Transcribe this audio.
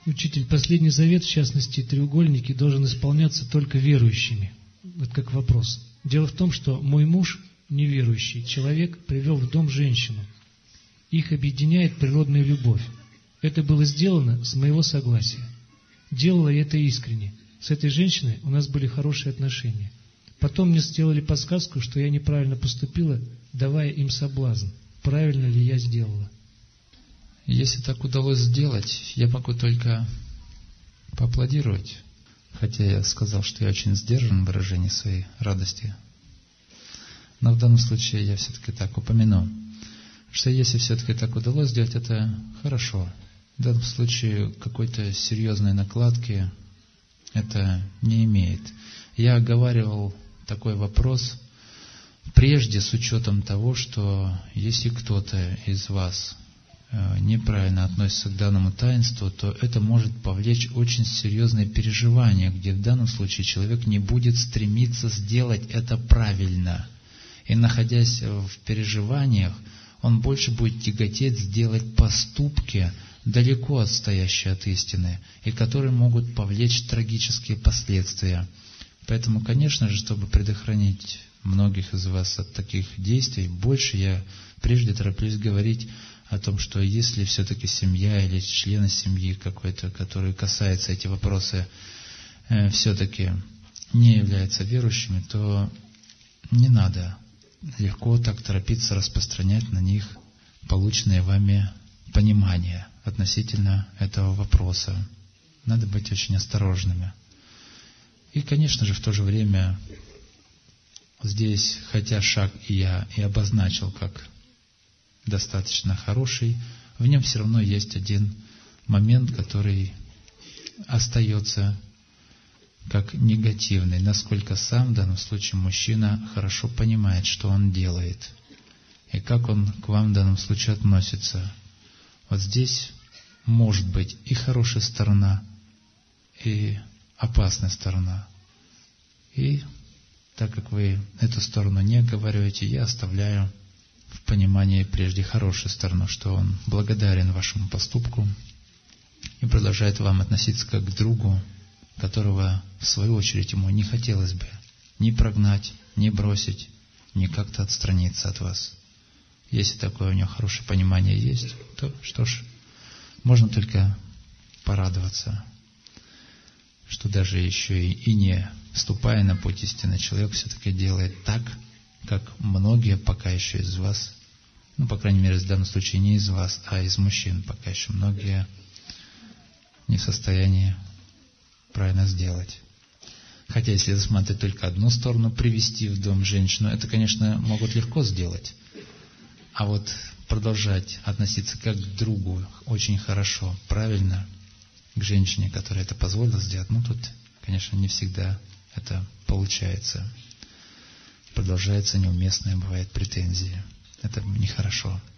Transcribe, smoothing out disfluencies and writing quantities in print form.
Учитель, последний завет, в частности, треугольники, должен исполняться только верующими. Вот как вопрос. Дело в том, что мой муж, неверующий человек, привел в дом женщину. Их объединяет природная любовь. Это было сделано с моего согласия. Делала я это искренне. С этой женщиной у нас были хорошие отношения. Потом мне сделали подсказку, что я неправильно поступила, давая им соблазн. Правильно ли я сделала? Если так удалось сделать, я могу только поаплодировать. Хотя я сказал, что я очень сдержан в выражении своей радости. Но в данном случае я все-таки так упомяну, что если все-таки так удалось сделать, это хорошо. В данном случае какой-то серьезной накладки это не имеет. Я оговаривал такой вопрос прежде с учетом того, что если кто-то из вас неправильно относится к данному таинству, то это может повлечь очень серьезные переживания, где в данном случае человек не будет стремиться сделать это правильно. И находясь в переживаниях, он больше будет тяготеть сделать поступки, далеко отстоящие от истины, и которые могут повлечь трагические последствия. Поэтому, конечно же, чтобы предохранить многих из вас от таких действий, больше я прежде тороплюсь говорить о том, что если все-таки семья или члены семьи какой-то, который касается эти вопросы, все-таки не являются верующими, то не надо легко так торопиться распространять на них полученное вами понимание относительно этого вопроса. Надо быть очень осторожными. И, конечно же, в то же время здесь, хотя шаг я и обозначил как достаточно хороший, в нем все равно есть один момент, который остается как негативный, насколько сам в данном случае мужчина хорошо понимает, что он делает, и как он к вам в данном случае относится. Вот здесь может быть и хорошая сторона, и опасная сторона. И так как вы эту сторону не оговариваете, я оставляю в понимании прежде хорошую сторону, что он благодарен вашему поступку и продолжает вам относиться как к другу, которого, в свою очередь, ему не хотелось бы ни прогнать, ни бросить, ни как-то отстраниться от вас. Если такое у него хорошее понимание есть, то, что ж, можно только порадоваться, что даже еще и не вступая на путь истины, человек все-таки делает так, как многие пока еще из вас, по крайней мере, в данном случае не из вас, а из мужчин, пока еще многие не в состоянии правильно сделать. Хотя, если рассматривать только одну сторону, привести в дом женщину, это, конечно, могут легко сделать. А вот продолжать относиться как к другу очень хорошо, правильно, к женщине, которая это позволила сделать, тут, конечно, не всегда это получается. Продолжается неуместная, бывает, претензия. Это нехорошо.